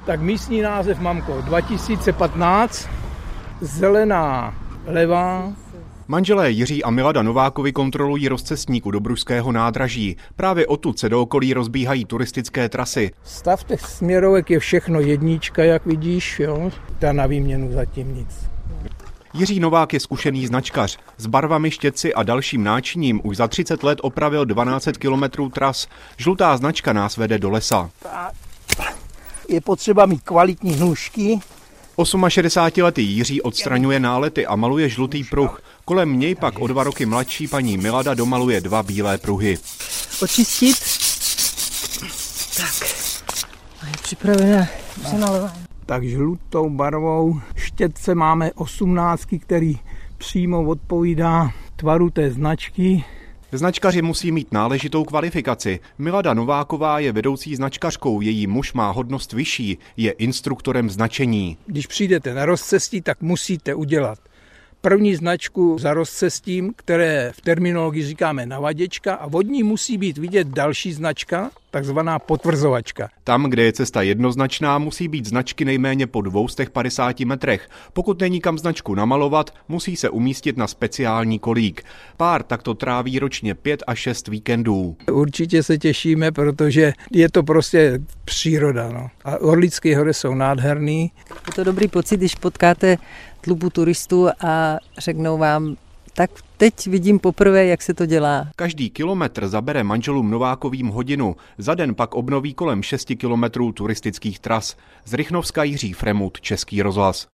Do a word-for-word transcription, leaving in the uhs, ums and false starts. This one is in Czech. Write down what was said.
Tak místní název, mamko, dva tisíce patnáct, zelená levá. Manželé Jiří a Milada Novákovi kontrolují rozcestník u Dobrušského nádraží. Právě odtud se do okolí rozbíhají turistické trasy. Stav těch směrovek je všechno jednička, jak vidíš, jo? Ta na výměnu zatím nic. Jiří Novák je zkušený značkař. S barvami, štětci a dalším náčiním už za třicet let opravil dvanáct set kilometrů tras. Žlutá značka nás vede do lesa. Je potřeba mít kvalitní nůžky. šedesátiletý Jiří odstraňuje nálety a maluje žlutý pruh. Kolem něj pak o dva roky mladší paní Milada domaluje dva bílé pruhy. Očistit. Tak. A je připravená na nalování. Tak žlutou barvou štětce máme osmnáctky, který přímo odpovídá tvaru té značky. Značkaři musí mít náležitou kvalifikaci. Milada Nováková je vedoucí značkařkou, její muž má hodnost vyšší, je instruktorem značení. Když přijdete na rozcestí, tak musíte udělat první značku za rozcestím, které v terminologii říkáme navaděčka, a od ní musí být vidět další značka, takzvaná potvrzovačka. Tam, kde je cesta jednoznačná, musí být značky nejméně po dvou stech padesáti metrech. Pokud není kam značku namalovat, musí se umístit na speciální kolík. Pár takto tráví ročně pět až šest víkendů. Určitě se těšíme, protože je to prostě příroda. No. A Orlické hory jsou nádherný. Je to dobrý pocit, když potkáte tlupu turistů a řeknou vám, tak teď vidím poprvé, jak se to dělá. Každý kilometr zabere manželům Novákovým hodinu, za den pak obnoví kolem šesti kilometrů turistických tras. Z Rychnovska Jiří Fremut, Český rozhlas.